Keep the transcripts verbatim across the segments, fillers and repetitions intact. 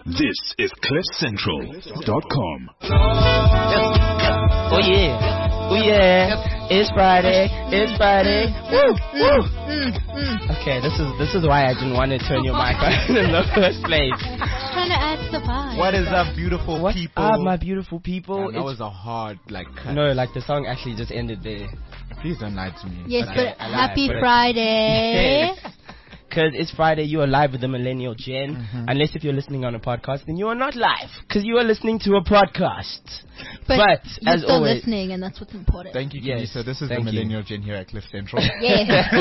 This is cliff central dot com. Oh yeah, oh yeah, it's Friday, it's Friday. Woo, woo. Mm, mm. Okay, this is this is why I didn't want to turn your mic on in the first place. Trying to add the vibe. What is up, beautiful What people? up, my beautiful people? Yeah, that It's- was a hard, like, cut. no, like the song actually just ended there. Please don't lie to me. Yes, But but I- I lied, happy but it- Friday. Because it's Friday, you are live with the Millennial Gen. Mhm. Unless if you're listening on a podcast, then you are not live. Because you are listening to a podcast. But, But, you're as still always, listening, and that's what's important. Thank you, Yes, Kenny. So this is thank the you. Millennial Gen here at Cliff Central. Yeah.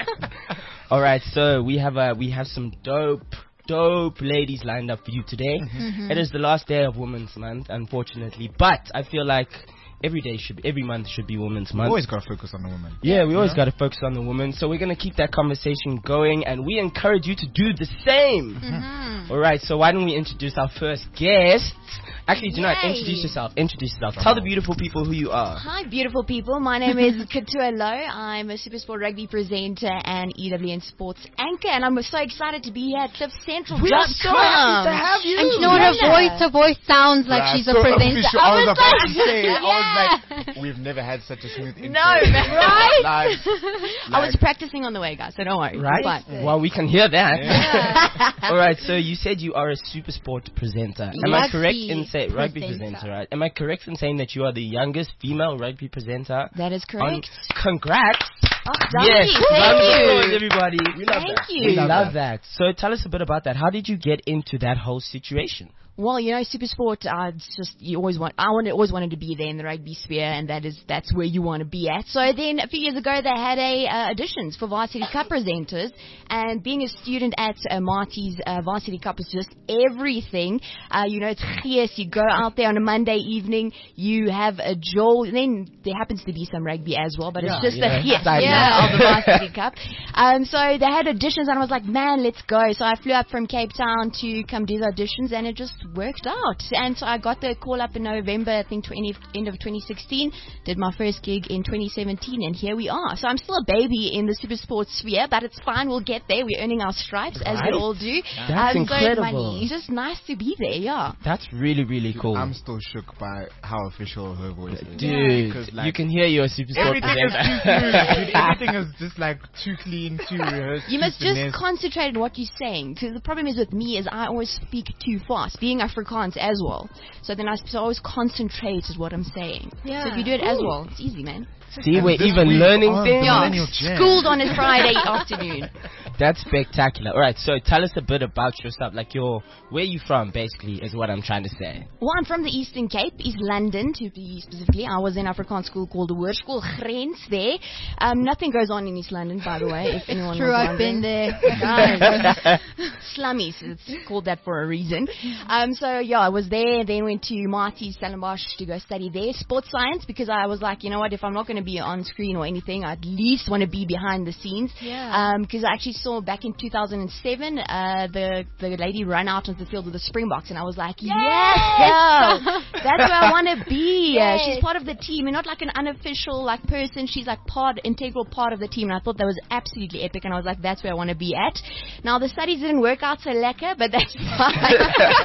all right, so we have uh, we have some dope, dope ladies lined up for you today. Mhm. It is the last day of Women's Month, unfortunately, but I feel like every day should be, every month should be Women's Month. Always gotta focus on the woman. Yeah, we always Yeah. got to focus on the woman. So we're going to keep that conversation going, and we encourage you to do the same. Mhm. All right, so why don't we introduce our first guest? Actually, do not Yay. introduce yourself. Introduce yourself. Tell the beautiful people who you are. Hi, beautiful people. My name is Katua Low. I'm a Supersport rugby presenter and E W N sports anchor, and I'm so excited to be here at Cliff Central. We are so happy to have you. And you know what? Her Yeah. voice, her voice sounds like Bruh, she's a so presenter. official. I was about to say, I Yeah. was like, we've never had such a smooth intro. No, right? Like, I was like- practicing on the way, guys, so don't worry. Right? But, Well, we can hear that. Yeah. All right, so you said you are a super sport presenter. Am I Rugby correct in saying rugby presenter. presenter, right? Am I correct in saying that you are the youngest female rugby presenter? that is On, correct. congrats. Oh, Yes, Dundee, round of applause, thank you. everybody. We love Thank that. you. We love love that. that. So tell us a bit about that. How did you get into that whole situation? Well, you know, Supersport, uh, it's just, you always want, I wanted, always wanted to be there in the rugby sphere, and that is, that's where you want to be at. So then, a few years ago, they had a, uh, auditions for Varsity Cup presenters, and being a student at uh, Marty's, uh, Varsity Cup is just everything. Uh, you know, it's yes, you go out there on a Monday evening, you have a jol, and then there happens to be some rugby as well, but Yeah, it's just yeah. the yes, Side yeah, note. of the Varsity Cup. Um, so they had auditions, and I was like, man, let's go. So I flew up from Cape Town to come do the auditions, and it just worked out. And so I got the call up in November, I think twenty, end of twenty sixteen, did my first gig in twenty seventeen, and here we are. So I'm still a baby in the super sports sphere, but it's fine, we'll get there. We're earning our stripes, as Right. we all do. That's Um, so incredible. it's just nice to be there, yeah. That's really, really cool. I'm still shook by how official her voice is. Dude, Because, like, you can hear you're a super sport everything is presenter. too smooth, dude. Everything is just like too clean, too rehearsed. You too must just finesse. concentrate on what you're saying. Because the problem is with me is I always speak too fast, being Afrikaans as well. So then I so I always concentrate is what I'm saying. Yeah. So if you do it as Cool. well, it's easy, man. See, And we're this even week learning on things. the Yeah, Millennial Gen. schooled on a Friday afternoon. That's spectacular. All right, so tell us a bit about yourself. Like your, where you from, basically, is what I'm trying to say. Well, I'm from the Eastern Cape, East London to be specifically. I was in Afrikaans school called the Hoërskool Grens there. Um, nothing goes on in East London, by the way, if anyone True, was I've been wondering. there. Guys, slummies, it's called that for a reason. Um, so yeah, I was there, then went to Marty's Stellenbosch to go study there, sports science, because I was like, you know what, if I'm not going to be on screen or anything, I at least want to be behind the scenes. Yeah. Because I actually saw back in two thousand seven, uh, the the lady run out onto the field with the Springboks, and I was like, yes, girl, that's where I want to be. Uh, she's part of the team, and not like an unofficial like person. She's like part, integral part of the team, and I thought that was absolutely epic, and I was like, that's where I want to be at. Now the studies didn't work out so lekker, but that's fine.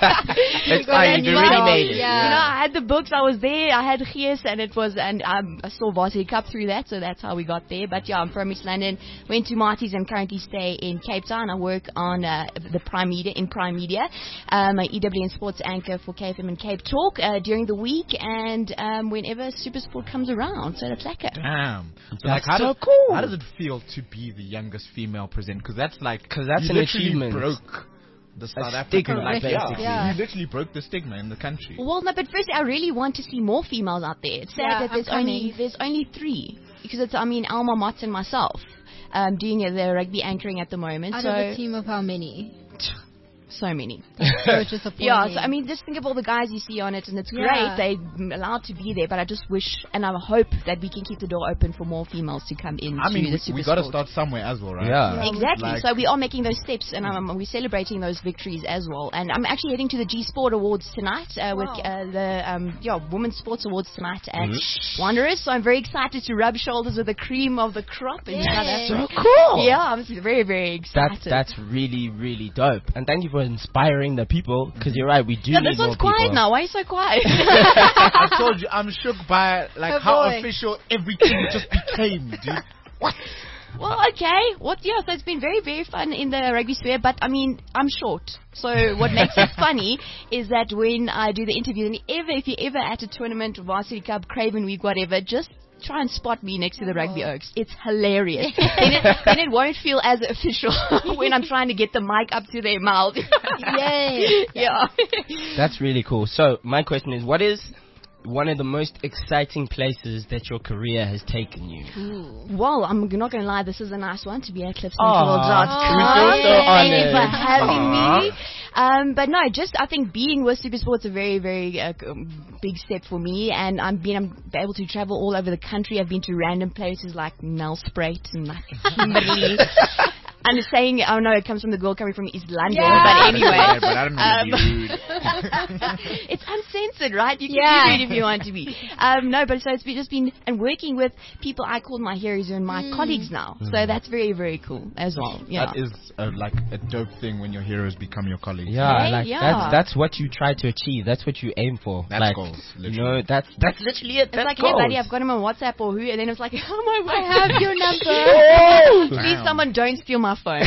It's fine, you've already made it. Yeah. You know, I had the books, I was there, I had Gees, and it was, and um, I saw Varsity Cup through that, so that's how we got there. But yeah, I'm from East London, went to Marty's and currently stay in Cape Town. I work on uh, the Prime Media, in Prime Media. Um, I E W N sports anchor for K F M and Cape Talk uh, during the week, and um, whenever Supersport comes around, so that's lekker. Damn. So That's like, how so does, cool. How does it feel to be the youngest female presenter? Because that's like, 'Cause that's you an literally achievement. broke the South stigma, African, like, basically. yeah, Yeah. you literally broke the stigma in the country. Well, no, but first, I really want to see more females out there. It's sad Yeah, that there's I'm only coming. there's only three, because it's I mean Alma Mott and myself um, doing the rugby anchoring at the moment. Out so of a team of how many? so many. So it's disappointing. Yeah, so I mean, just think of all the guys you see on it, and it's Yeah. great. They're allowed to be there, but I just wish, and I hope that we can keep the door open for more females to come in. I mean, to we, the super we got to sport. start somewhere as well, right? Yeah. Exactly. Like- so we are making those steps, and um, we're celebrating those victories as well. And I'm actually heading to the G Sport Awards tonight uh, with Wow. uh, the um, yeah Women's Sports Awards tonight at Mhm. Wanderers. So I'm very excited to rub shoulders with the cream of the crop in South Yay. Africa. So cool. Yeah, I'm very very excited. That's that's really really dope. And thank you for for inspiring the people. Because you're right, we do Yeah, need this more one's quiet people. now. Why are you so quiet? I told you, I'm shook by like Oh, how boy. official everything just became, dude. What? Well, okay. What? Yeah, so it's been very, very fun in the rugby sphere. But I mean, I'm short, so what makes it funny is that when I do the interview, and ever, if you're ever at a tournament, Varsity Cup, Craven Week, whatever, just try and spot me next to the Rugby Oaks. It's hilarious. then, it, then it won't feel as official when I'm trying to get the mic up to their mouth. Yay. Yeah. That's really cool. So my question is, what is one of the most exciting places that your career has taken you? Well, I'm not going to lie, this is a nice one to be at cliff central Aw. dot com. We feel so Thank you honored. for having Aw. me. Um, but no, just I think being with Supersport's a very, very uh, um, big step for me, and I'm being I'm able to travel all over the country. I've been to random places like Nelspruit and like Kimberley. I'm just saying, oh no, it comes from the girl coming from East London, Yeah. but anyway. Yeah, but I don't know. Um, Dude. It's uncensored, right? You can Yeah. be rude if you want to be. Um, no, but so it's been, just been, and working with people I call my heroes and my colleagues now. So that's very, very cool as well. Yeah. That is uh, like a dope thing when your heroes become your colleagues. Yeah, Right? like Yeah. that's that's what you try to achieve. That's what you aim for. That's like, goals, You literally. know, that's that's literally it. It's That's like, goals. hey buddy, I've got him on WhatsApp or who, and then it's like, oh my word. I have your number. Please, Damn. someone don't steal my phone.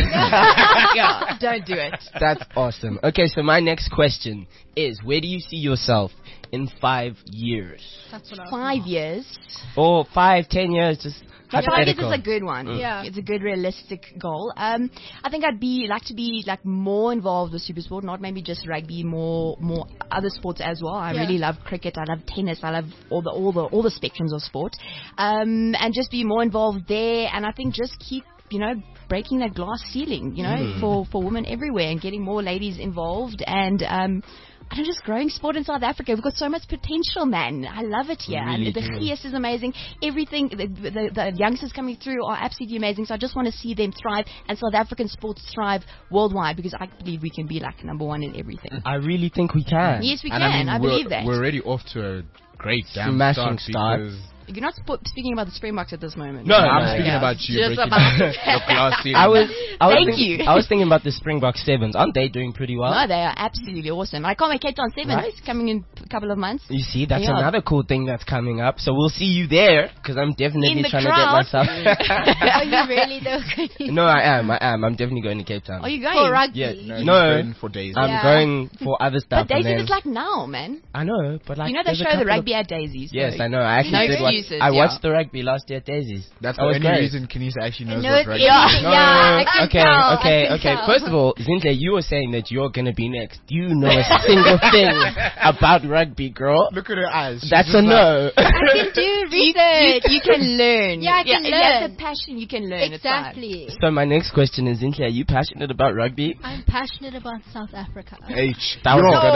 Yeah, don't do it. That's awesome. Okay, so my next question is, where do you see yourself in five years? That's what I was Five years. Or five, ten years, just Five years hypothetical. is a good one. Yeah. It's a good realistic goal. Um, I think I'd be like to be like more involved with Supersport, not maybe just rugby, more more other sports as well. I Yeah. really love cricket. I love tennis. I love all the all the all the spectrums of sport, um, and just be more involved there. And I think just keep you know breaking that glass ceiling, you know, for for women everywhere and getting more ladies involved and. Um, I don't know, just growing sport in South Africa. We've got so much potential, man. I love it here. We really and the do. G S is amazing. Everything, the, the, the youngsters coming through are absolutely amazing. So I just want to see them thrive and South African sports thrive worldwide because I believe we can be like number one in everything. I really think we can. Yes, we And can. I, mean, I we're, believe that. We're already off to a great damn Smashing start start. because You're not sp- speaking about the Springboks at this moment. No, I'm no, speaking yeah. about you Just breaking about- your glass ceiling. I was, I was Thank thinking, you. I was thinking about the Springbok Sevens. Aren't they doing pretty well? No, they are absolutely awesome. I can't wait Cape Town Sevens Right? coming in a couple of months. You see, that's Yeah. another cool thing that's coming up. So we'll see you there, because I'm definitely In the trying crowd. to get myself. Are you really though? No, I am. I am. I'm definitely going to Cape Town. Are you going? For rugby. Yeah, No, no, he's going for days. I'm Yeah. going for other stuff. But and Daisies then- is like now, man. I know, but like you know they there's a show the couple of- rugby at Daisies. Yes, so I know. I actually No did watch. excuses, I yeah. watched the rugby last year at Daisies. That's That the was only great. reason Kenisa actually knows No, what it's rugby yeah, is. No, yeah, I can okay, tell, I okay, can okay. tell. First of all, Zinhle, you were saying that you're gonna be next. Do you know a single thing about rugby, girl? Look at her eyes. She's That's just a like- no. I can do You, research. you can learn. Yeah, I can If you have learn. the passion, you can learn. It's fine. Exactly. So my next question is, Zinhle, are you passionate about rugby? I'm passionate about South Africa. H. That was a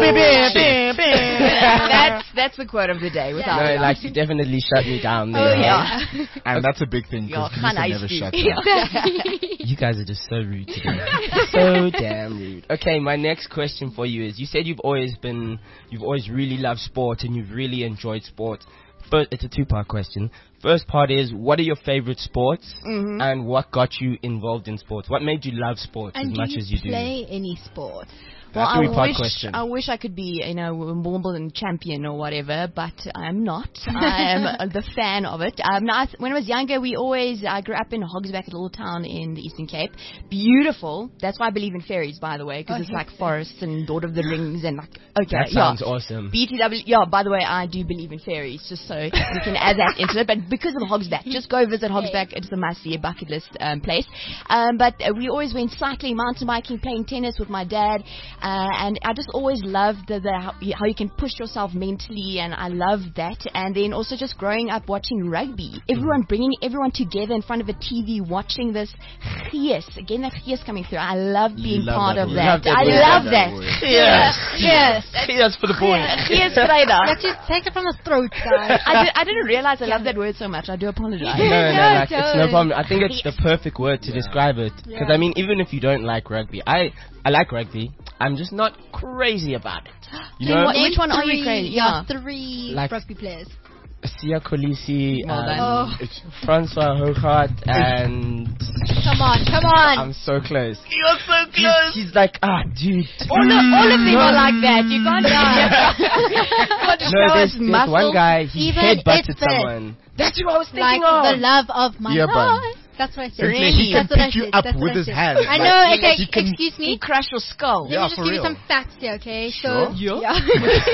good answer. that's that's the quote of the day. Without No, a doubt. like you definitely shut me down there. Oh huh? yeah. And that's a big thing Yeah, because Khan Kenisa Ice never Cube. shuts Yeah. up. You guys are just so rude today. So damn rude. Okay, my next question for you is, you said you've always been, you've always really loved sport and you've really enjoyed sport. First, it's a two-part question. First part is, what are your favorite sports Mhm. and what got you involved in sports? What made you love sports And as do much you as you play any sport? Well, That I three-part wish, question. I wish I could be, you know, a Wimbledon champion or whatever, but I'm not. I am uh, the fan of it. Um, now, I th- when I was younger, we always, I grew up in Hogsback, a little town in the Eastern Cape. Beautiful. That's why I believe in fairies, by the way, because Oh, it's like heck. forests and Lord of the Rings and like, okay, That yeah. sounds awesome. B T W, yeah, by the way, I do believe in fairies, just so we can add that into it. But because of Hogsback, just go visit Hogsback. It's a must-see, a bucket list um, place. Um, but uh, we always went cycling, mountain biking, playing tennis with my dad. Uh, and I just always loved the, the how, you- how you can push yourself mentally, and I loved that. And then also just growing up watching rugby. Everyone bringing everyone together in front of a T V, watching this gees. Again, that gees coming through. I love being love part that of word. that. Love that I word. love Love that. that word. Yes. Yes. Yes, for the boy. Gees, Vrydag. Let's just take it from the throat, guys. I, did, I didn't realize I love that word so much. I do apologize. No, no, No, like, it's no don't. problem. I think it's the perfect word to Yeah. describe it. Because, Yeah. I mean, even if you don't like rugby, I, I like rugby. I'm just not crazy about it. You Then know? what- Name which one are you three- crazy? Yeah, Yeah. three Like- rugby players. Sia Kolisi, Well um, done. Oh, Francois Hogart, and come on, come on. I'm so close. You're so He's, he's like, ah, dude. All of, all of them are like that. You can't yeah. No, there's, there's one guy, he Even headbutted if the- someone. That's what I was Like thinking of. the love of my Earbud. life. That's what I said. Seriously, he can That's what I pick you said. up That's what with I his said. hands. I Like, know. Okay, he can- excuse me. You crush your skull. Yeah, Let me just for give real. you some facts here, okay? Sure. So, Yeah. yeah.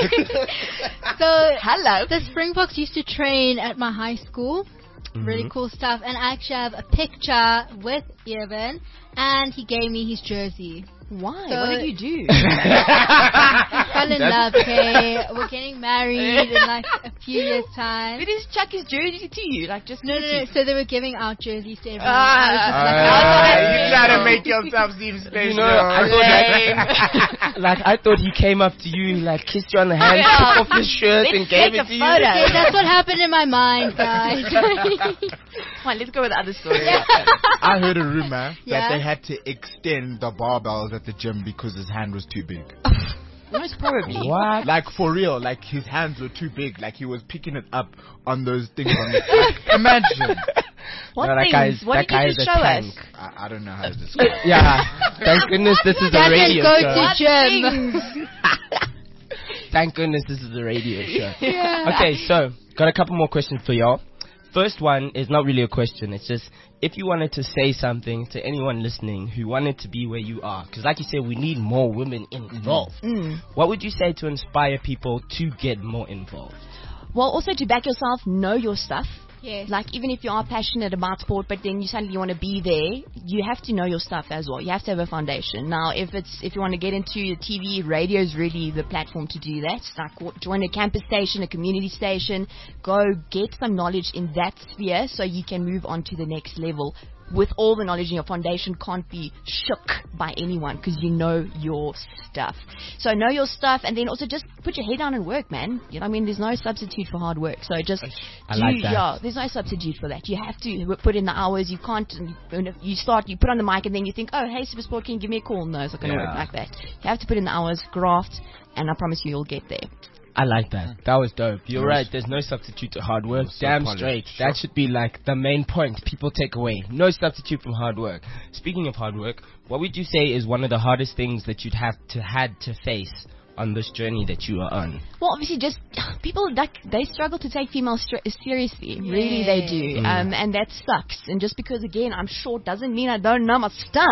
so, Hello. the Springboks used to train at my high school. Really cool stuff. And I actually have a picture with Evan, and he gave me his jersey. Why? So- what did you do? Fell in love, okay? We're getting married in like a few years' time. Did he just chuck his jersey to you? Like just No, no, no. So they were giving out jerseys to everyone. Ah, I was just like, ah, oh, You try to make yourself seem special. You know, I thought like, like I thought he came up to you, like kissed you on the hand, Yeah. took off his shirt, Let's and gave take it a to you. photo. okay, that's what happened in my mind, guys. Come on, let's go with the other story. I heard a rumor Yeah? that they had to extend the barbells at the gym because his hand was too big. Most probably. What? Like for real, like his hands were too big. Like he was picking it up on those things on the like, imagine. What No, that things? guy's- what that did you guy's just a show tank. us? I, I don't know how to describe it. Yeah. Thank goodness this is a Doesn't radio go show. to gym. Thank goodness this is a radio show. Yeah. Okay, so got a couple more questions for y'all. First one is not really a question. It's just if you wanted to say something to anyone listening who wanted to be where you are, because like you said, we need more women involved. Mm. What would you say to inspire people to get more involved? Well, also to back yourself, know your stuff. Yes. Like, even if you are passionate about sport, but then you suddenly want to be there, you have to know your stuff as well. You have to have a foundation. Now, if it's if you want to get into the T V, radio is really the platform to do that. Like, w- join a campus station, a community station. Go get some knowledge in that sphere so you can move on to the next level. With all the knowledge in your foundation can't be shook by anyone because you know your stuff. So know your stuff, and then also just put your head down and work, man. You know, I mean, there's no substitute for hard work. So just I do, like that. yeah, there's no substitute for that. You have to w- put in the hours. You can't. You, you start. You put on the mic, and then you think, oh, hey, Supersport, can you give me a call? No, it's not going to Yeah. work like that. You have to put in the hours, graft, and I promise you, you'll get there. I like that. That was dope. You're right. There's no substitute to hard work. So Damn polished. straight. That should be like the main point people take away. No substitute from hard work. Speaking of hard work, what would you say is one of the hardest things that you'd have to had to face on this journey that you are on? Well, obviously, just people like they struggle to take females str- seriously. Really, they do, Mm. um, and that sucks. And just because again I'm short doesn't mean I don't know my stuff.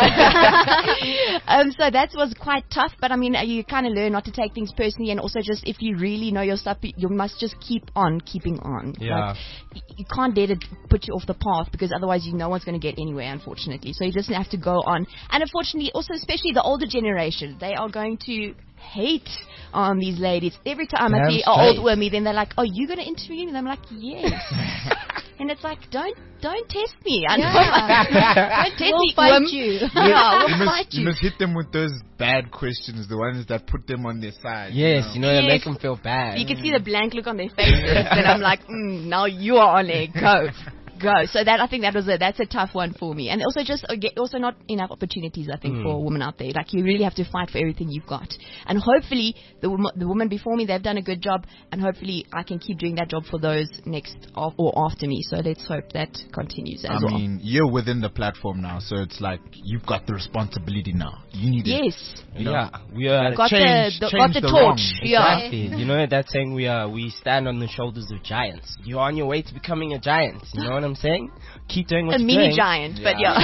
um, so that was quite tough. But I mean, you kind of learn not to take things personally, and also just if you really know your stuff, you must just keep on keeping on. Yeah. Like, y- you can't let it put you off the path because otherwise you no one's going to get anywhere. Unfortunately, so you just have to go on. And unfortunately, also especially the older generation, they are going to hate on these ladies. Every time Damn I see an straight. old woman, then they're like, "Oh, you gonna interview me?" And I'm like, "Yes." And it's like, don't don't test me. I know. Yeah. Don't test We'll me. fight Wim. you. Yeah, we'll you, must, fight you you. must hit them with those bad questions, the ones that put them on their side. Yes, you know, they Yes. make them feel bad. You can see the blank look on their faces, and I'm like, mm, now you are on it. Go. Go. So that I think that was a that's a tough one for me, and also just uh, get, also not enough opportunities I think Mm. for women out there. Like you really have to fight for everything you've got, and hopefully the wom- the woman before me they've done a good job, and hopefully I can keep doing that job for those next of, or after me. So let's hope that continues as I well. mean, you're within the platform now, so it's like you've got the responsibility now. You need it. Yes, You know? Yeah, we are. got change- the, the change got the, the torch. wrong. Yeah. Exactly. You know that saying we are we stand on the shoulders of giants. You're on your way to becoming a giant. You know what I'm saying? Keep doing what A you're mini doing. giant, but Yeah.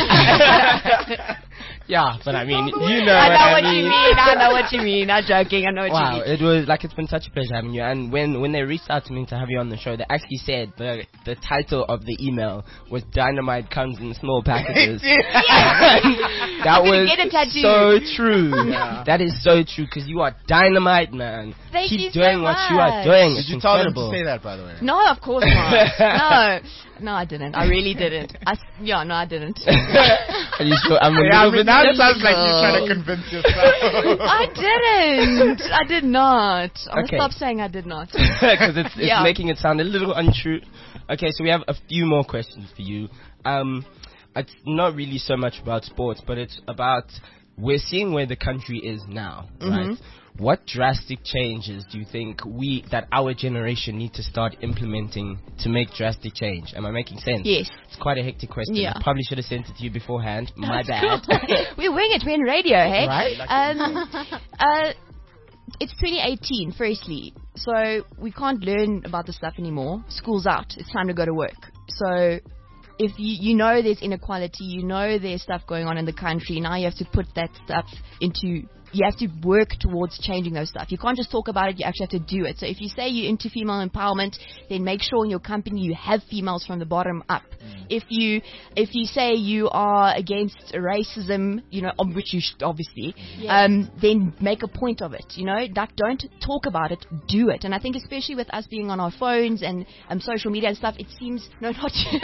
yeah. Yeah, but I mean, you know I what know I what mean. you mean. I know what you mean. I'm joking. I know what Wow, you mean. it was like it's been such a pleasure having you. And when when they reached out to me to have you on the show, they actually said the the title of the email was "Dynamite Comes in Small Packages." that I'm gonna was get a tattoo. so true. Yeah. That is so true because you are dynamite, man. Thank Keep you so doing what you are much. doing. Did It's you tell them incredible. to say that, by the way? No, of course not. no, no, I didn't. I really didn't. I s- yeah, no, I didn't. Are you sure? I'm a Yeah, I little mean, bit now it sounds like skeptical. you're trying to convince yourself. I didn't. I did not. I'm gonna Okay. stop saying I did not. Because it's, it's Yeah. making it sound a little untrue. Okay, so we have a few more questions for you. Um, it's not really so much about sports, but it's about we're seeing where the country is now, right? Mhm. what drastic changes do you think we, that our generation need to start implementing to make drastic change? Am I making sense? Yes. It's quite a hectic question. Yeah. I probably should have sent it to you beforehand. My bad. We're wing it. We're in radio, hey? Right? Um, uh, it's twenty eighteen, firstly. So we can't learn about this stuff anymore. School's out. It's time to go to work. So if you, you know there's inequality, you know there's stuff going on in the country, now you have to put that stuff into, you have to work towards changing those stuff. You can't just talk about it, you actually have to do it. So if you say you're into female empowerment, then make sure in your company you have females from the bottom up. Mm. If you if you say you are against racism, you know, of which you should obviously, yes. um, then make a point of it. You know, like, don't talk about it, do it. And I think especially with us being on our phones and um, social media and stuff, it seems no, not you.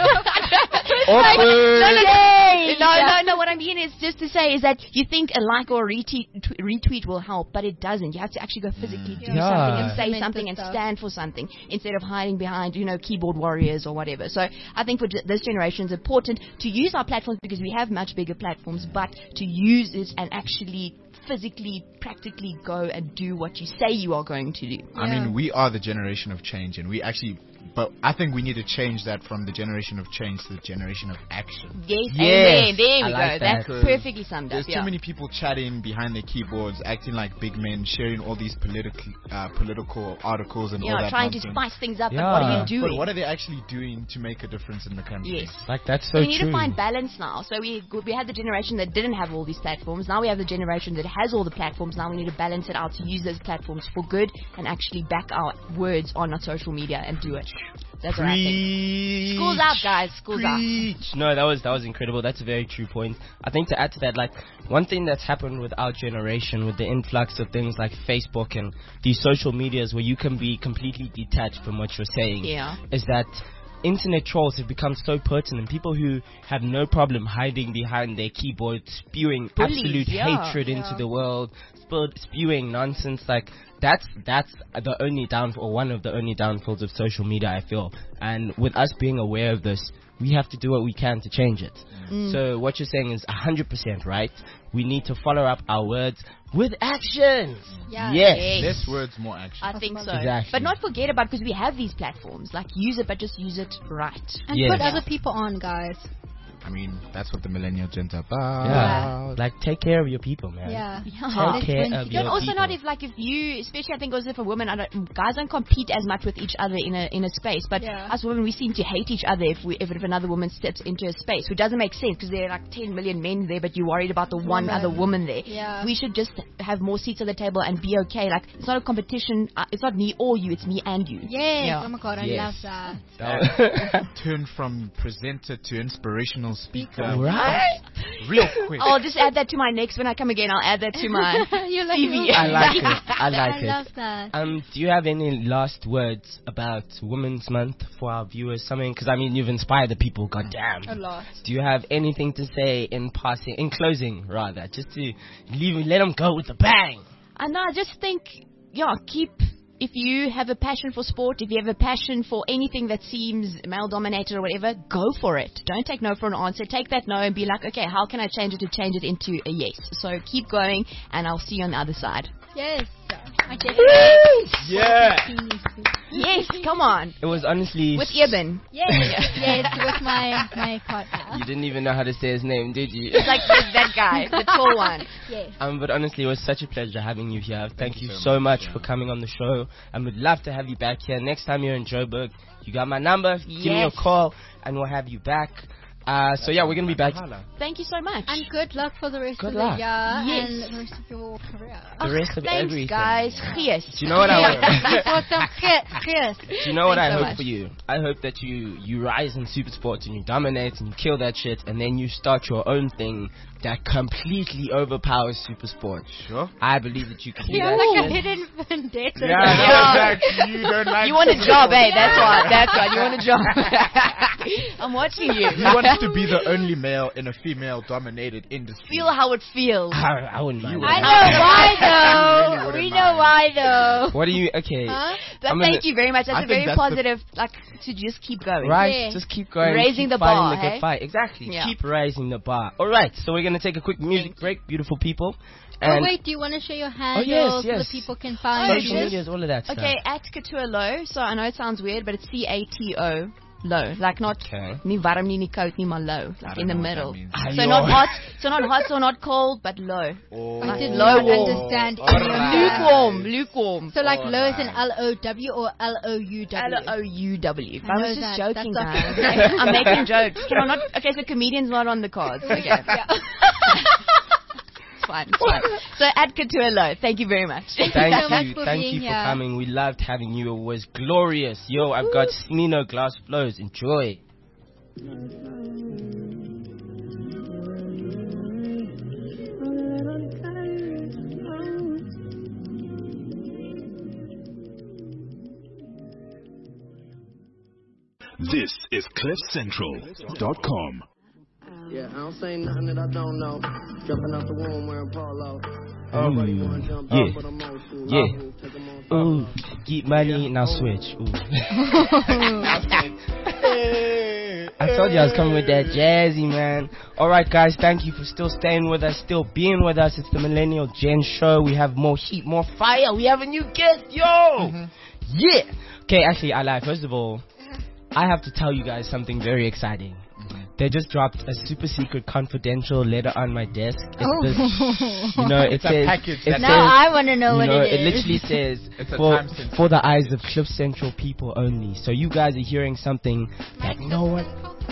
Like, no, no, no, no, no, no. What I mean is just to say is that you think a like or a retweet, t- retweet will help, but it doesn't. You have to actually go physically do Yeah. something and say Implement something the and stuff. stand for something instead of hiding behind, you know, keyboard warriors or whatever. So I think for g- this generation, it's important to use our platforms because we have much bigger platforms, but to use it and actually physically, practically go and do what you say you are going to do. I Yeah. mean, we are the generation of change, and we actually, but I think we need to change that from the generation of change to the generation of action. Yes, Yes, amen. There we I go. like that. That's perfectly summed There's up. too Yeah. many people chatting behind their keyboards, acting like big men, sharing all these political uh, political articles and all Yeah, that trying nonsense. to spice things up, Yeah. but what are you But doing? But what are they actually doing to make a difference in the country? Yes. Like, that's so we need true. to find balance now. So we we had the generation that didn't have all these platforms. Now we have the generation that has all the platforms. Now we need to balance it out to use those platforms for good and actually back our words on our social media and do it. That's what I think. Preach. School's out, guys. School's out. Preach. No, that was that was incredible. That's a very true point. I think to add to that, like, one thing that's happened with our generation, with the influx of things like Facebook and these social medias where you can be completely detached from what you're saying, Yeah. is that internet trolls have become so pertinent. People who have no problem hiding behind their keyboard, spewing Bullies, absolute yeah, hatred into yeah. the world, spu- spewing nonsense. Like, that's that's the only downfall, or one of the only downfalls of social media, I feel. And with us being aware of this, we have to do what we can to change it. Mm. So what you're saying is one hundred percent right. We need to follow up our words with actions. Yeah. Yes. Yes. Less words, more action. I think so. Exactly. But not forget about, because we have these platforms. Like, use it, but just use it right. And Yes. put other people on, guys. I mean, that's what the millennial gens are Yeah. about. Like, take care of your people, man. Yeah. Take Let's care win of together. your And also people. not if, like, if you, especially I think also for women, I don't, guys don't compete as much with each other in a in a space. But Yeah. us women, we seem to hate each other if we if, if another woman steps into a space, which doesn't make sense because there are like ten million men there, but you're worried about the one Woman. other woman there. Yeah. We should just have more seats at the table and be okay. Like, it's not a competition. Uh, it's not me or you. It's me and you. Yes. Yeah. Oh my god, I Yes. love that. That- Turn from presenter to inspirational speaker. right? Real quick. I'll just add that to my next when I come again. I'll add that to my You're like, C V. I like it. I like I it. love that. Um, do you have any last words about Women's Month for our viewers? Something, because I mean, you've inspired the people. Goddamn. A lot. Do you have anything to say in passing, in closing, rather, just to leave, let them go with a bang? And I just think, yeah, keep, if you have a passion for sport, if you have a passion for anything that seems male-dominated or whatever, go for it. Don't take no for an answer. Take that no and be like, okay, how can I change it to change it into a yes? So keep going, and I'll see you on the other side. Yes. I definitely. Yeah. Yes, come on. It was honestly. With Eben. Yes. Yes, with my my partner. You didn't even know how to say his name, did you? It's like that, that guy, the tall one. Yes. Um, but honestly, it was such a pleasure having you here. Thank, you you so so much, much yeah. for coming on the show, and we'd love to have you back here next time you're in Joburg. You got my number. Give me a Yes. call, and we'll have you back. Uh, so yeah, we're gonna be back. Thank you so much. And good luck for the rest Good of luck. the year Yes. and the rest of your career. The rest of Thanks, everything. guys. Yes. Do you know what I? For some ki- yes. Do you know what I Thanks so hope much. for you? I hope that you you rise in super sports and you dominate and you kill that shit, and then you start your own thing that completely overpowers super sports. Sure. I believe that you can do You're that like a shit. hidden vendetta. Yeah, Yeah. no, exactly. You don't like You want a job, eh? That's Yeah. right. That's right. You want a job. I'm watching you. He wants to be the only male in a female-dominated industry. Feel how it feels. I, I wouldn't mind. I that. know why Really though. wouldn't We mind. know why though. What do you? Okay. Huh? But I'm gonna- thank you very much. That's I a think very that's the- positive, like, to just keep going. Right, Yeah. just keep going. Raising keep the fighting bar, the good hey? fight. Exactly. Yeah. Keep raising the bar. All right, so we're gonna take a quick music break, beautiful people. And Oh wait, do you want to share your handles yes, so yes. that people can find Oh, social you? yes. medias, all of that stuff. Okay, at Couture Low. So I know it sounds weird, but it's C A T O low. Like not Okay. ni warm ni ni koud ni maar low. I Like don't in the know what that middle. means. Ah, So yo. not hot, so not hot, so not cold, but low. Oh. I did Low not warm. understand All any of right. that. Lukewarm, lukewarm. So like All low is an right. L O W or L O U W? L O U W. I I know was just that. joking, That's guys. okay. I'm making jokes. Can I not? Okay, so comedians not on the cards. Okay. Yeah. It's fine. It's fine. So at Couture Low, thank you very much. Thank so much you, for thank being you for here. coming. We loved having you. It was glorious. Yo, I've got Smino Glass Flows. Enjoy. This is cliff central dot com. Yeah, I don't say nothing that I don't know. Jumping out the womb wearing polo. Oh, Everybody wanna jump yeah. out, but I'm old school. Yeah. Old school, take 'em on Ooh, follow. get money, now switch. Ooh. I told you I was coming with that jazzy, man. Alright, guys, thank you for still staying with us, still being with us. It's the Millennial Gen Show. We have more heat, more fire. We have a new guest, yo! Mm-hmm. Yeah! Okay, actually, I lie. First of all, I have to tell you guys something very exciting. They just dropped a super secret confidential letter on my desk. It's Oh. this, you know, it It's a says, package it that- Now says, I want to know you what know, it it is. literally says It's a for, time sensitive. for the eyes of Cliff Central people only. So you guys are hearing something that no one.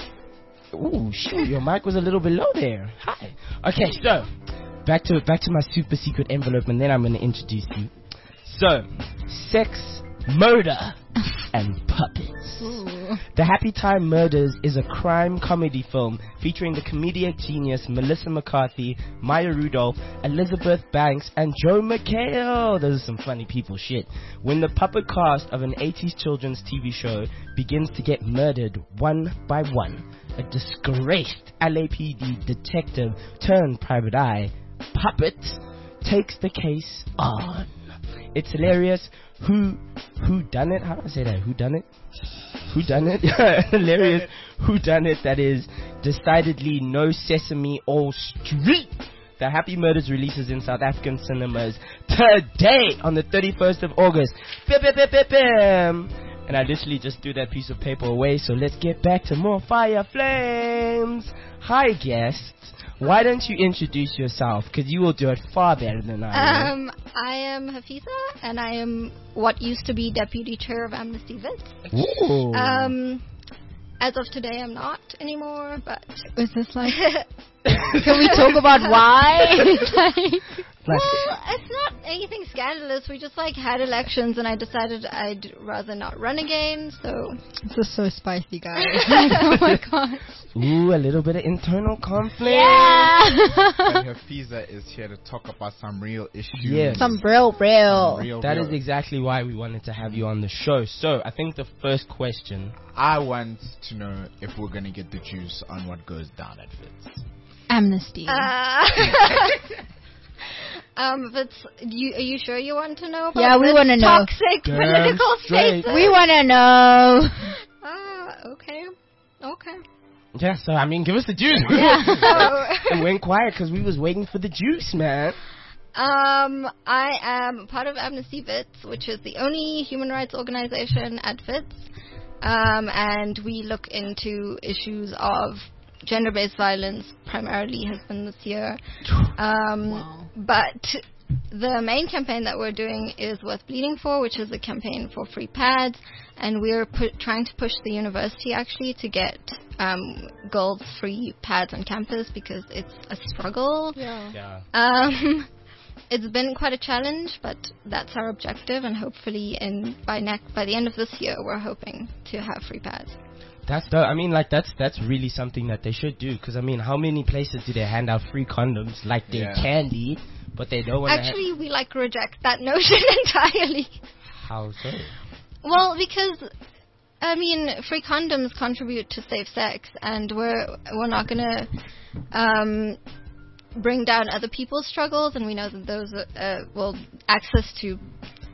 Ooh, shoot! Your mic was a little bit low there. Hi. Okay, so back to back to my super secret envelope, and then I'm going to introduce you. So, sex, murder, and puppets. Ooh. The Happy Time Murders is a crime comedy film featuring the comedic genius Melissa McCarthy, Maya Rudolph, Elizabeth Banks, and Joe McHale. Those are some funny people, shit. When the puppet cast of an eighties children's T V show begins to get murdered one by one, a disgraced L A P D detective turned private eye, Puppet, takes the case on. It's hilarious. Who, who done it? How do I say that? Who done it? Who done it? Hilarious. Who done it? That is decidedly no sesame all street. The Happy Murders releases in South African cinemas today on the thirty-first of August. Bim, bim, bim, bim, bim. And I literally just threw that piece of paper away. So let's get back to more fire flames. Hi, guests. Why don't you introduce yourself? Because you will do it far better than I will. Um, I am Hafiza, and I am what used to be deputy chair of Amnesty Wits. Ooh. Um, as of today, I'm not anymore, but Is this like? Can we talk about why? Like- Like- well, it's not anything scandalous. We just like had elections, and I decided I'd rather not run again. So This is so spicy, guys. Oh my god. Ooh, a little bit of internal conflict. Yeah. And Hafiza is here to talk about some real issues. Yes. Some real, real. Real, That real. is exactly why we wanted to have you on the show. So, I think the first question. I want to know if we're going to get the juice on what goes down at Fitz. Amnesty. Uh, um, if it's you, are you sure you want to know about Yeah, we this wanna know. toxic Damn political straight. spaces? we want to know. Ah, okay, okay. Yeah, so, I mean, give us the juice. So, It went quiet because we was waiting for the juice, man. um, I am part of Amnesty Wits, which is the only human rights organization at Wits, um, and we look into issues of gender-based violence, primarily has been this year. Um, Wow. But the main campaign that we're doing is Worth Bleeding For, which is a campaign for free pads, and we're pu- trying to push the university actually to get um, girls free pads on campus because it's a struggle. Yeah. Um, it's been quite a challenge, but that's our objective, and hopefully, in by next by the end of this year, we're hoping to have free pads. That's the, I mean, like, that's that's really something that they should do. Because, I mean, how many places do they hand out free condoms like they're Yeah. candy, but they don't want to Actually, we like reject that notion entirely. How so? Well, because I mean, free condoms contribute to safe sex, and we're we're not gonna um, bring down other people's struggles, and we know that those uh, well access to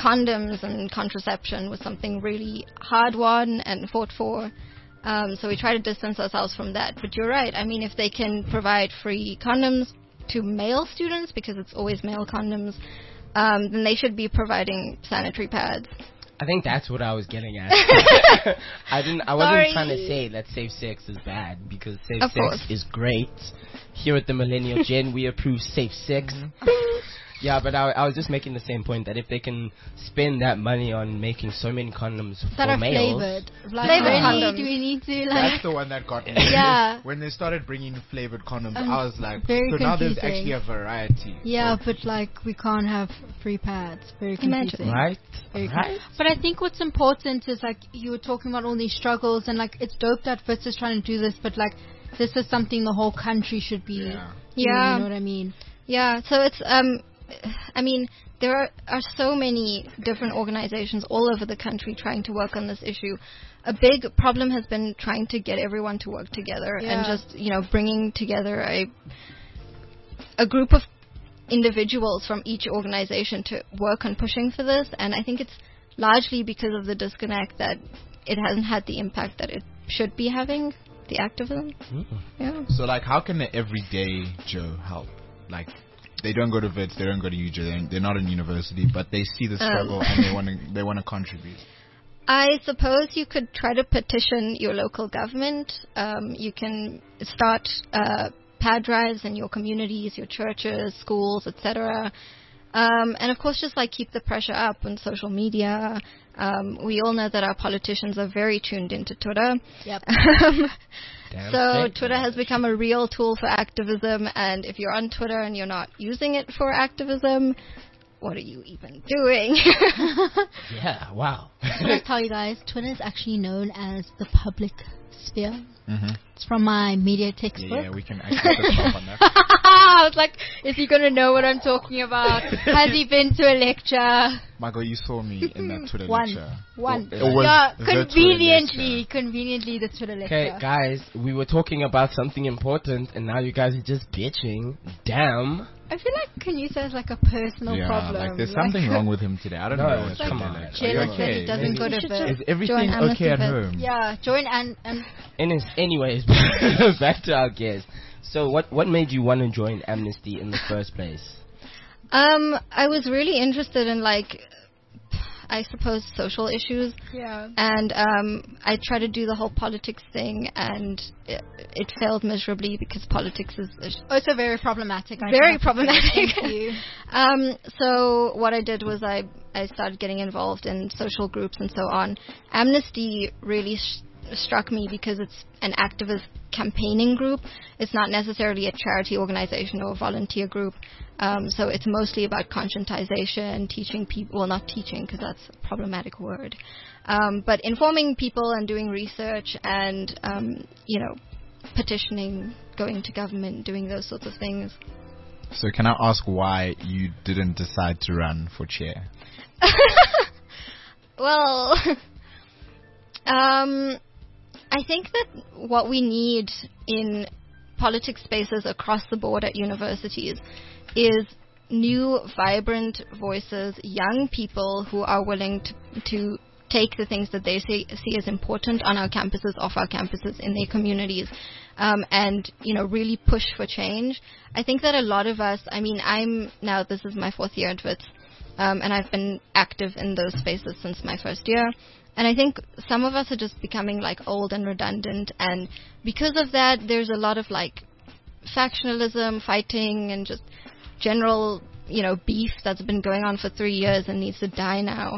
condoms and contraception was something really hard won and fought for. Um, so we try to distance ourselves from that. But you're right. I mean, if they can provide free condoms to male students, because it's always male condoms, um, then they should be providing sanitary pads. I think that's what I was getting at. I didn't. I Sorry. wasn't trying to say that safe sex is bad, because safe Of sex course. is great. Here at the Millennial Gen, we approve safe sex. Yeah, but I, I was just making the same point that if they can spend that money on making so many condoms That for are males, flavored. Like, Flavored really, condoms. do we need to, like... That's the one that got me. Yeah. When they started bringing flavored condoms, Um, I was like, very so now there's confusing. actually a variety. Yeah, but like we can't have free pads. Very confusing. Imagine. right? Very Right? confusing. But I think what's important is like you were talking about all these struggles, and like it's dope that Wits is trying to do this, but like this is something the whole country should be. Yeah. doing, Yeah. You know what I mean? Yeah, so it's, um, I mean, there are, are so many different organizations all over the country trying to work on this issue. A big problem has been trying to get everyone to work together and Yeah. just, you know, bringing together a a group of individuals from each organization to work on pushing for this. And I think it's largely because of the disconnect that it hasn't had the impact that it should be having, the activism. Mm. Yeah. So, like, how can the everyday Joe help? Like, they don't go to Wits, they don't go to U J, they're, they're not in university, but they see the struggle Um. and they want to they want to contribute. I suppose you could try to petition your local government. Um, you can start uh, pad drives in your communities, your churches, schools, et cetera. Um, and of course, just like keep the pressure up on social media. Um, we all know that our politicians are very tuned into Twitter. Yep. Um, Damn so straight. Twitter has become a real tool for activism. And if you're on Twitter and you're not using it for activism, what are you even doing? Yeah, wow. Can I tell you guys, Twitter is actually known as the public sphere. Mm-hmm. It's from my media textbook. Yeah, yeah, we can actually put stuff on that. I was like, is he going to know what I'm talking about? Has he been to a lecture? Michael, you saw me in that Twitter One. lecture. One. It was Yeah, the Twitter conveniently, lecture. conveniently the Twitter lecture. Okay, guys, we were talking about something important, and now you guys are just bitching. Damn. I feel like Kanisa is like a personal Yeah, problem. like there's Like, something wrong with him today. I don't No, know. it's what's like going on. jealous Are you Jealous that he okay? doesn't go to Is Wits. Is everything Join okay at Amnesty home? Yeah, join and and And it's, anyways, back to our guest. So, what what made you want to join Amnesty in the first place? Um, I was really interested in, like, I suppose, social issues. yeah. And um, I tried to do the whole politics thing, and it, it failed miserably because politics is, is Also very problematic. I very think. problematic. Thank you. um, so what I did was I, I started getting involved in social groups and so on. Amnesty really sh- struck me because it's an activist campaigning group. It's not necessarily a charity organization or a volunteer group. Um, so it's mostly about conscientization, teaching people, well, not teaching because that's a problematic word, um, but informing people and doing research and, um, you know, petitioning, going to government, doing those sorts of things. So can I ask why you didn't decide to run for chair? Well, um, I think that what we need in politics spaces across the board at universities is new, vibrant voices, young people who are willing to, to take the things that they see, see as important on our campuses, off our campuses, in their communities, um, and, you know, really push for change. I think that a lot of us, I mean, I'm now, this is my fourth year at Wits, um, and I've been active in those spaces since my first year. And I think some of us are just becoming, like, old and redundant, and because of that, there's a lot of, like, factionalism, fighting, and just general, you know, beef that's been going on for three years and needs to die now.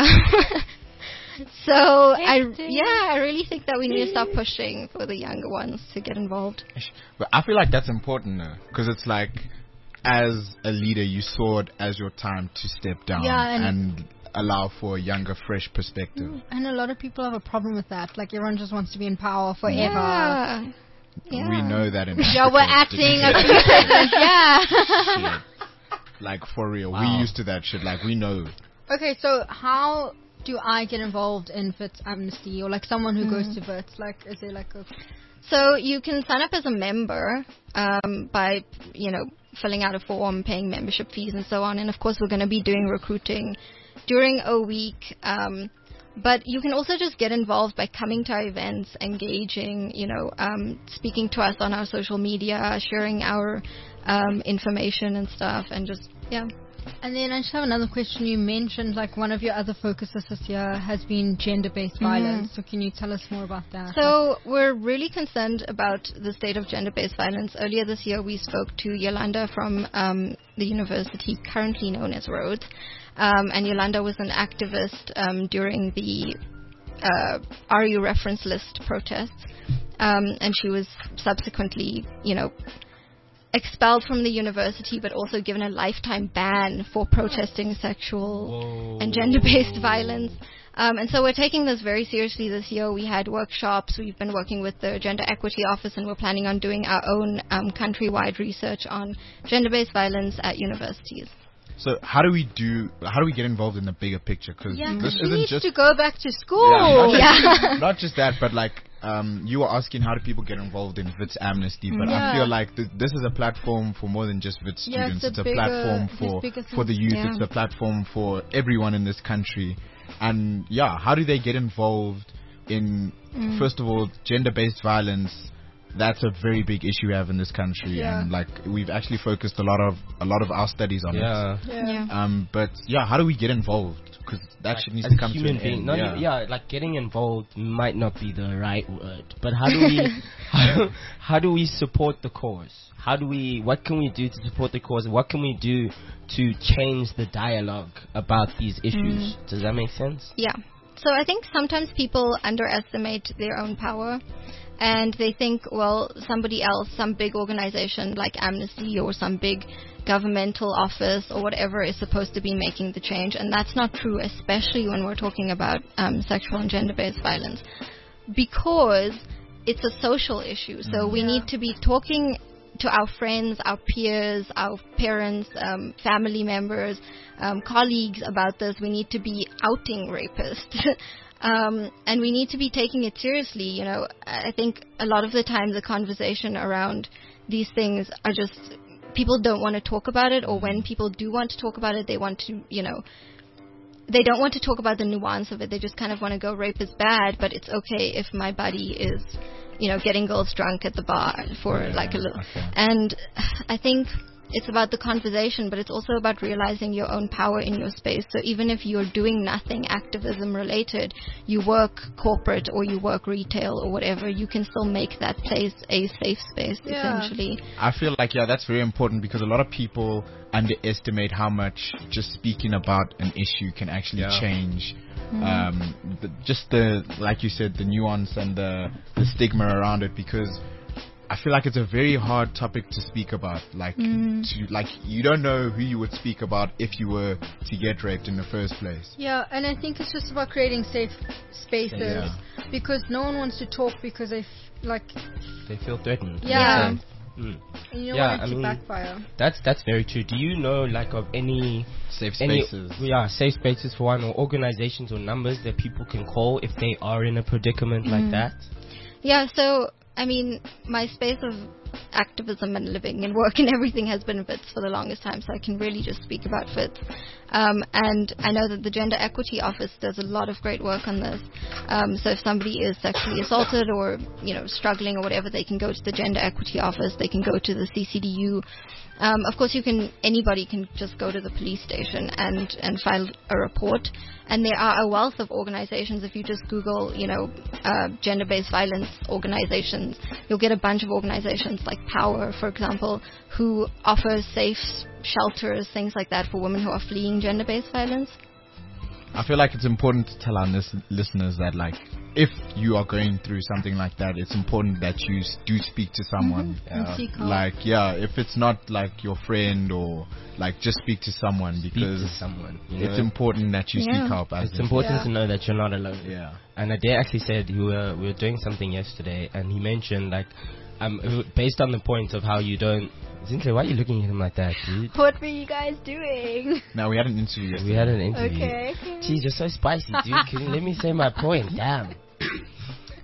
So, I, yeah, I really think that we need to start pushing for the younger ones to get involved. But I feel like that's important though, because it's like, as a leader, you saw it as your time to step down Yeah, and- and allow for a younger, fresh perspective. And a lot of people have a problem with that. Like everyone just wants to be in power forever. Yeah. Yeah. We know that in Yeah, we're Africa, acting didn't a we? few presidents. Yeah. Shit. Like, for real, Wow. we used to that shit. Like, we know. Okay, so how do I get involved in Wits Amnesty, or like someone who goes to Wits? Like, is there like a So you can sign up as a member um, by, you know, filling out a form, paying membership fees, and so on. And of course, we're going to be doing recruiting during a week. Um, but you can also just get involved by coming to our events, engaging, you know, um, speaking to us on our social media, sharing our um, information and stuff, and just, yeah. And then I just have another question. You mentioned like one of your other focuses this year has been gender-based Mm-hmm. violence. So can you tell us more about that? So we're really concerned about the state of gender-based violence. Earlier this year, we spoke to Yolanda from um, the university currently known as Rhodes. Um, and Yolanda was an activist um, during the uh, R U reference list protests. Um, and she was subsequently, you know, expelled from the university, but also given a lifetime ban for protesting sexual Whoa. and gender-based violence. Um, and so we're taking this very seriously this year. We had workshops. We've been working with the Gender Equity Office, and we're planning on doing our own um, countrywide research on gender-based violence at universities. So how do we do? How do we get involved in the bigger picture? Because yeah, this because she isn't needs just to go back to school. Yeah, not, Yeah. Just, not just that, but like um, you were asking how do people get involved in Wits Amnesty, but Yeah. I feel like th- this is a platform for more than just Wits Yeah, students. it's a It's a bigger- platform it's for bigger for the youth. Yeah. It's a platform for everyone in this country. And yeah, how do they get involved in Mm. first of all gender-based violence? That's a very big issue we have in this country, Yeah. and like we've actually focused a lot of a lot of our studies on it. Yeah. Yeah. Um, but yeah, how do we get involved? Because that Like, should needs as to a come to human an being, end. not yeah. even- yeah, like getting involved might not be the right word, but how do we, how, how do we support the cause? How do we, what can we do to support the cause? What can we do to change the dialogue about these issues? Mm. Does that make sense? Yeah. So I think sometimes people underestimate their own power, and they think, well, somebody else, some big organization like Amnesty or some big governmental office or whatever is supposed to be making the change, and that's not true, especially when we're talking about um, sexual and gender-based violence, because it's a social issue. So we Yeah. need to be talking to our friends, our peers, our parents, um, family members, um, colleagues about this. We need to be outing rapists. um, and we need to be taking it seriously. You know, I think a lot of the time the conversation around these things are just, people don't want to talk about it, or when people do want to talk about it, they want to, you know, they don't want to talk about the nuance of it. They just kind of want to go, rape is bad, but it's okay if my buddy is, you know, getting girls drunk at the bar for Yeah, like a little. okay. And I think it's about the conversation, but it's also about realizing your own power in your space. So even if you're doing nothing activism related, you work corporate or you work retail or whatever, you can still make that place a safe space, Yeah. essentially. I feel like, yeah, that's very important because a lot of people underestimate how much just speaking about an issue can actually Yeah. change. Um, the, just the, like you said, the nuance and the, the stigma around it, because I feel like it's a very hard topic to speak about. Like, to, like you don't know who you would speak about if you were to get raped in the first place. Yeah, and I think it's just about creating safe spaces Yeah. because no one wants to talk because they f- like, They feel threatened. Yeah. Makes sense. Mm. and you don't Yeah, want it I to mean, backfire. That's that's very true. Do you know like of any Safe any spaces. yeah safe spaces for one, or organizations or numbers that people can call if they are in a predicament like that? Yeah, so, I mean, my space of activism and living and work and everything has been Wits for the longest time, so I can really just speak about Wits. Um, and I know that the Gender Equity Office does a lot of great work on this. Um, so if somebody is sexually assaulted or, you know, struggling or whatever, they can go to the Gender Equity Office, they can go to the C C D U. Um, of course, you can. Anybody can just go to the police station and and file a report. And there are a wealth of organizations. If you just Google, you know, uh, gender-based violence organizations, you'll get a bunch of organizations like Power, for example, who offer safe shelters, things like that, for women who are fleeing gender-based violence. I feel like it's important to tell our lis- listeners that, like, if you are going through something like that, it's important that you s- do speak to someone. And Uh, seek help. like, yeah, if it's not like your friend or like, just speak to someone Speak because to someone. you it's know? important that you Yeah. seek help. I It's think. important Yeah. to know that you're not alone. Yeah. And Adair actually said we were we were doing something yesterday, and he mentioned like, um, it was based on the point of how you don't. Zintle, why are you looking at him like that, dude? What were you guys doing? Now we had an interview. Yesterday. We had an interview. Okay. okay. Jeez, you're so spicy, dude. Can you let me say my point? Damn.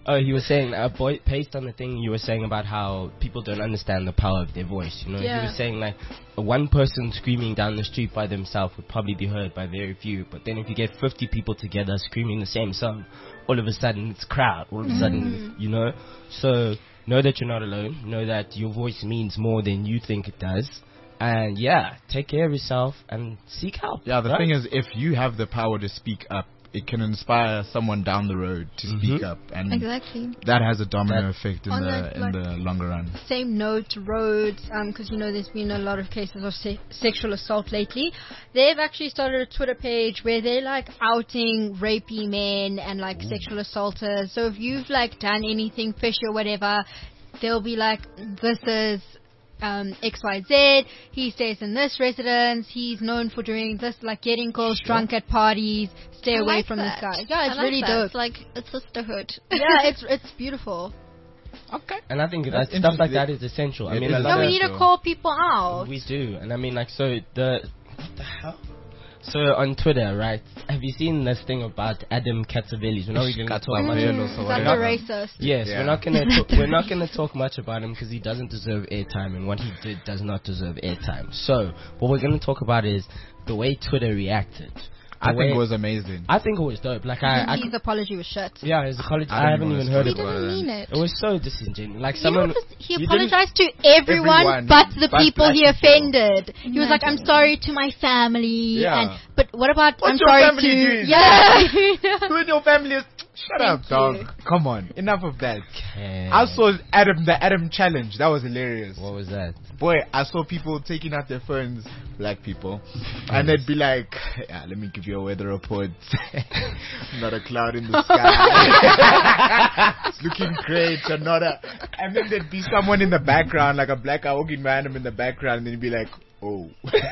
Oh, he was saying, uh, boy, based on the thing you were saying about how people don't understand the power of their voice, you know? Yeah. He was saying, like, one person screaming down the street by themselves would probably be heard by very few, but then if you get fifty people together screaming the same song, all of a sudden it's a crowd, all of a sudden, you know? So, know that you're not alone, know that your voice means more than you think it does, and yeah, take care of yourself and seek help. Yeah, the right? thing is, if you have the power to speak up, it can inspire someone down the road to Mhm. speak up, and Exactly. that has a domino That- effect in On the that, in like- the longer run. Same note, roads, because you know there's been a lot of cases of se- sexual assault lately. They've actually started a Twitter page where they're like outing rapey men and like sexual assaulters. So if you've like done anything fishy or whatever, they'll be like, this is um, X Y Z. He stays in this residence. He's known for doing this, like getting girls drunk at parties. Stay I away like from that. this guy. Yeah, it's I like really that. dope. It's like a sisterhood. Yeah, it's it's beautiful. Okay. And I think That's that stuff like interesting. that is essential. I It mean, is a lot Yeah, we of- need to sure. call people out. We do, and I mean, like, so the what the hell? So on Twitter, right? Have you seen this thing about Adam Katsavelis? We're not really going to talk much. Katsavelis or Is that whatever. the racist? Yes, Yeah. we're not going to we're not going to talk much about him because he doesn't deserve airtime, and what he did does not deserve airtime. So what we're going to talk about is the way Twitter reacted. The I think way- it was amazing. I think it was dope. Like I, I His apology was shit. yeah, his apology. I I, don't haven't wanna even heard He it. didn't mean it. It was so disingenuous. Like You know someone. what was- he you didn't- apologized to everyone, Everyone, but the but people black he people. offended. He was like, "I'm sorry to my family." Yeah. And but what about What's I'm your sorry family to doing? yeah. Who in your family is? Shut up, Thank dog. you. Come on. Enough of that. Okay. I saw Adam, the Adam challenge. That was hilarious. What was that? Boy, I saw people taking out their phones, black people, and they'd be like, yeah, let me give you a weather report. Not a cloud in the sky. It's looking great. Or not a, and then there'd be someone in the background, like a black guy walking random in the background, and then you'd be like, oh.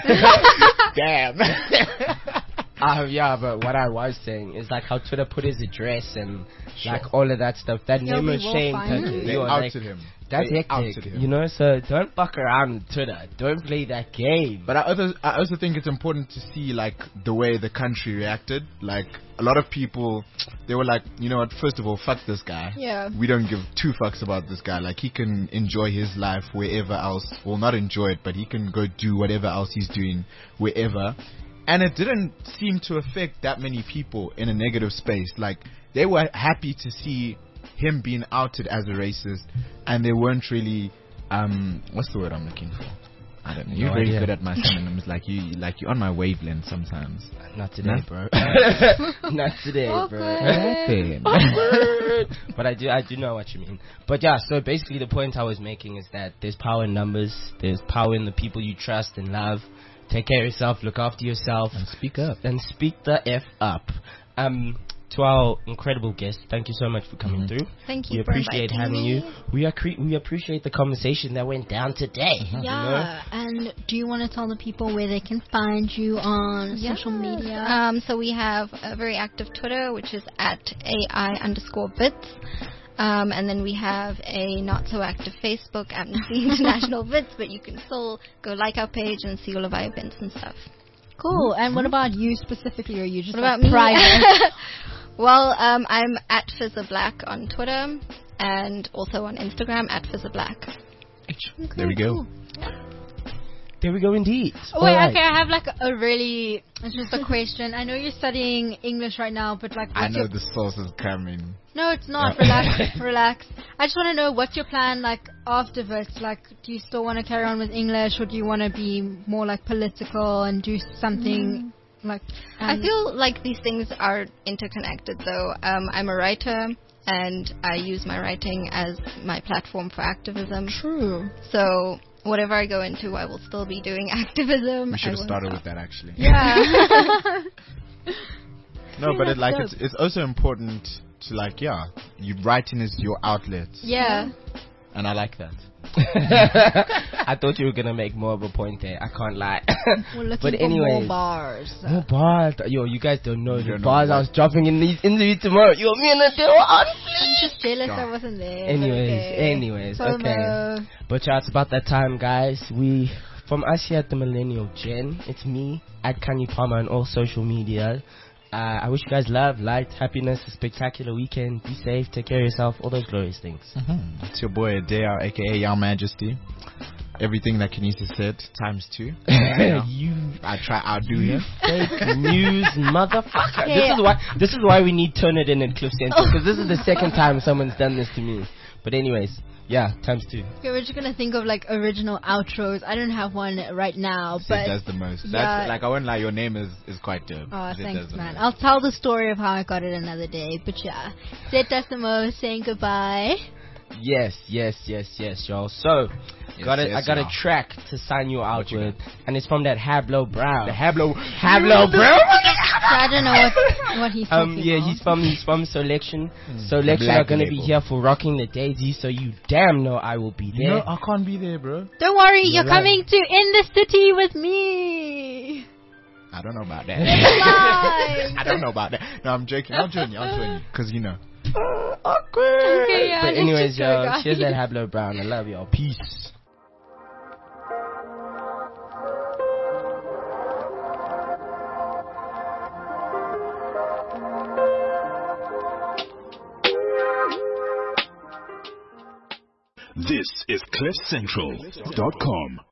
Damn. Uh, yeah, but what I was saying is like how Twitter put his address and like all of that stuff. That Yeah, name we was will shame. find touches. him. They You are outed like, him. That's They hectic, outed him. you know. So don't fuck around with Twitter. Don't play that game. But I also, I also think it's important to see like the way the country reacted. Like a lot of people, they were like, you know what? First of all, fuck this guy. Yeah. We don't give two fucks about this guy. Like he can enjoy his life wherever else. Well, not enjoy it, but he can go do whatever else he's doing wherever. And it didn't seem to affect that many people in a negative space. Like they were happy to see him being outed as a racist, and they weren't really um what's the word I'm looking for? I don't know. You're No very idea. good at my synonyms. Like you, like you're on my wavelength sometimes. Not today, No? bro. Not today, bro. Awkward. Awkward. But I do, I do know what you mean. But yeah, so basically the point I was making is that there's power in numbers. There's power in the people you trust and love. Take care of yourself. Look after yourself. And speak up. And speak the f up. Um, to our incredible guest, thank you so much for coming Mhm. through. Thank We you for appreciate inviting having me. you. We are cre- we appreciate the conversation that went down today. you know? Yeah, and do you want to tell the people where they can find you on social media? Um, so we have a very active Twitter, which is at AI underscore bits. Um, and then we have a not so active Facebook, Amnesty International Bits, but you can still go like our page and see all of our events and stuff. Cool. And what about you specifically? Or are you just What like about me? private? Well, um, I'm at Fizzer Black on Twitter and also on Instagram at Fizzer Black. There we go. There we go, indeed. Oh, wait, All right. okay, I have like a really, it's just a question. I know you're studying English right now, but like, I what's know your, the sauce is coming. no, it's not. Relax, relax. I just want to know what's your plan like after this. Like, do you still want to carry on with English, or do you want to be more like political and do something like? I um, feel like these things are interconnected, though. Um, I'm a writer, and I use my writing as my platform for activism. true. So whatever I go into, I will still be doing activism. We should I have won't started stop. with that actually. Yeah. No, but that's it, like dope. it's it's also important to like yeah, you writing is your outlet, yeah. and I like that. I thought you were gonna make more of a point there. I can't lie. We're looking But for anyways, more bars. more bars. Yo, you guys don't know You the don't know bars I what- was dropping in these interviews tomorrow. Yo, me and Adele on I'm just jealous I wasn't there. but Anyways, okay. anyways, FOMO. okay. But yeah, it's about that time, guys. We, from us here at the Millennial Gen, it's me, at Kanye Palmer on all social media. Uh, I wish you guys love, light, happiness, a spectacular weekend. Be safe, take care of yourself, all those glorious things. Mm-hmm. It's your boy Adele, aka Your Majesty. Everything that Kenisa said times two. You, you I try. I'll do it. fake news motherfucker. Okay. This is why. This is why we need Turn It In at Cliff Central, because this is the second time someone's done this to me. But anyways, yeah, times two. Okay, we're just gonna think of like original outros. I don't have one right now, Zed but does the most. yeah. That's like I won't lie. Your name is is quite dope. oh, Zed thanks, does the man. most. I'll tell the story of how I got it another day. But yeah, Zed does the most. Saying goodbye. Yes, yes, yes, yes, y'all. So, Yes, got a, yes, I got y'all. a track to sign you out What you with, and it's from that Hablo Brown. The Hablo. Hablo Brown. So I don't know what what he's talking Um, yeah, about. he's from he's from Selection. The Selection black are gonna be label. here for rocking the daisy, so you damn know I will be there. No, I can't be there, bro. Don't worry, You're you're right. coming to In the City with me. I don't know about that. Live. I don't know about that. No, I'm joking. I'll join you. I'll join you. Because, you know. Awkward. Okay, yeah, But let's anyways, just go, y'all, guys. cheers that Hablo Brown. I love y'all. Peace. This is cliff central dot com.